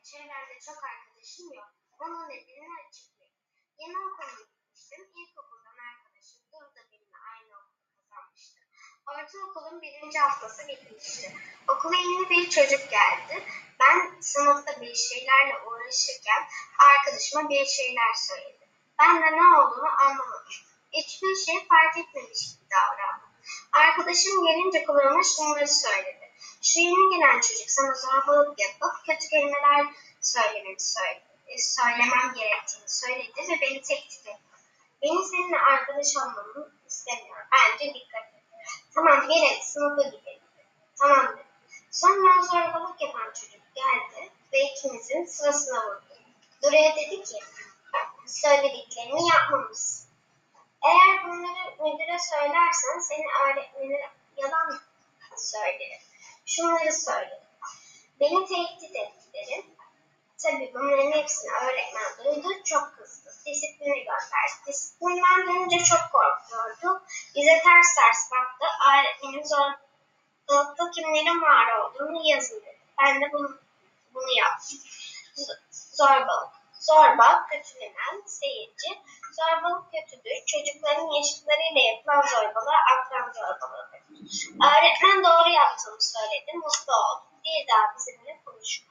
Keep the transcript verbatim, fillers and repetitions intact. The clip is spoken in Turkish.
çevremde çok arkadaşım yok. Bunun nedenini açıklayayım. Yeni okula gitmiştim. İlkokuldan arkadaşım Duru da benimle aynı okulu kazanmıştı. Ortaokulun birinci haftası bitmişti. Okula yeni bir çocuk geldi. Ben sınıfta bir şeylerle uğraşırken arkadaşıma bir şeyler söyledi. Ben de ne olduğunu anlamadım. Hiçbir şey fark etmemiş gibi davrandım. Arkadaşım gelince kulağıma şunları söyledi. Şu yeni gelen çocuk sana zorbalık yapıp kötü kelimeler söylemeni söyledi. Söylemem gerektiğini söyledi ve beni tehdit etti. Beni seninle arkadaş olmamı istemiyor. Bence dikkat et. Tamam gelin sınıfa gidelim. Tamam dedim. Sonra zorbalık yapan çocuk geldi ve ikimizin sırasına vurdu. Duru'ya dedi ki söylediklerimi yapmamışsın. Eğer bunları müdüre söylersen seni öğretmenine yalan söylerim. Şunları söyledim. Beni tehdit ettiler. Tabii bunların hepsini öğretmen duydu. Çok kızdı. Disipline gönderdi. Disiplinden duyunca çok korkuyordu. Bize ters ters baktı. Öğretmenim zorbalıkta kimlerin var olduğunu yazın dedi. Ben de bunu, bunu yaptım. Zorbalık. Zorba, kötülenen, seyirci. Zorbalık kötüdür. Çocukların yaşıtlarıyla yapılan zorbalığa akran zorbalığıdır. Öğretmen doğru yaptığımı söyledi. Mutlu oldum. Bir daha bizimle konuşma.